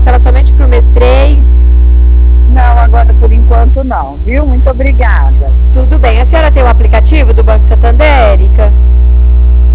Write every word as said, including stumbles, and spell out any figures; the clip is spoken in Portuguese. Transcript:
parcela somente para o mês três? Não, agora por enquanto não, viu? Muito obrigada. Tudo bem. A senhora tem o aplicativo do Banco Santander, Érica?